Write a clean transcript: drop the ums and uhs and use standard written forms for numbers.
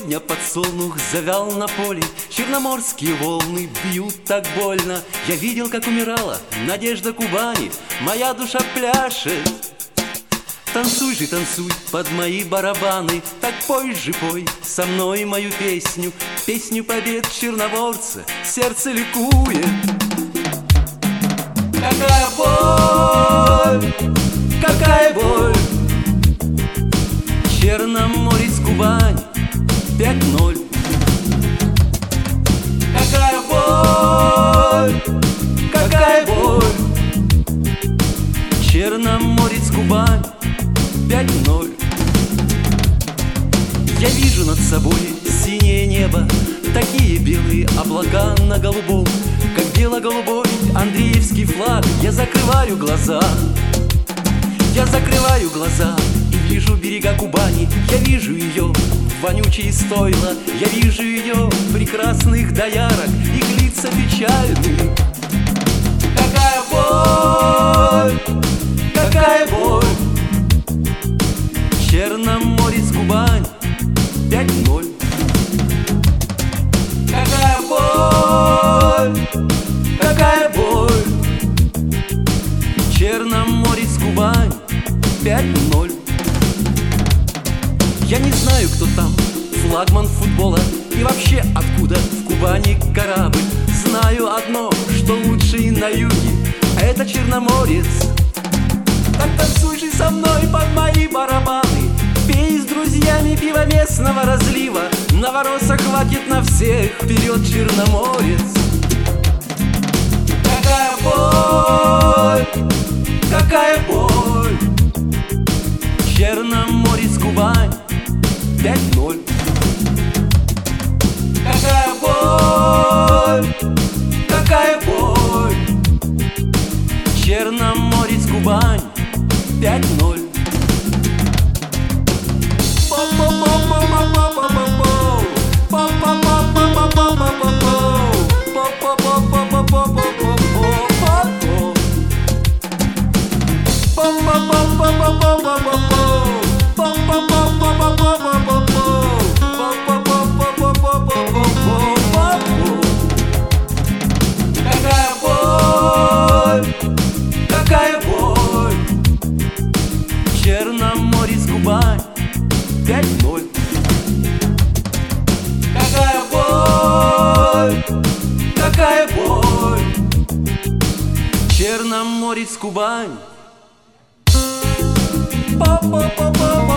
Сегодня подсолнух завял на поле, черноморские волны бьют так больно. Я видел, как умирала надежда Кубани, моя душа пляшет. Танцуй же, танцуй под мои барабаны, так пой же, пой со мной мою песню, песню побед черноморца, сердце ликует. Какая боль, какая боль, Черноморец, Кубань, 5-0. Какая боль, какая боль, Черноморец, Кубань, 5-0. Я вижу над собой синее небо, такие белые облака на голубом, как бело-голубой Андреевский флаг. Я закрываю глаза, я закрываю глаза и вижу берега Кубани. Я вижу ее вонючие стойла, я вижу ее прекрасных доярок, их лица печальные. Какая боль, какая боль, Черноморец, Кубань, 5-0. Какая боль, какая боль, Черноморец, Кубань, 5-0. Я не знаю, кто там флагман футбола и вообще откуда в Кубани корабль. Знаю одно, что лучший на юге — это Черноморец. Так танцуй же со мной под мои барабаны, пей с друзьями пиво местного разлива. Новороса хватит на всех, вперед, Черноморец. Какая боль, какая боль, Черноморец, Кубань, 5-0. Какая боль, какая боль, Черноморец, Кубань, 5-0. Какая боль, какая боль, Черноморец, Кубань, 5-0. Какая боль, какая боль, Черноморец, Кубань. Па-па-па-па-па.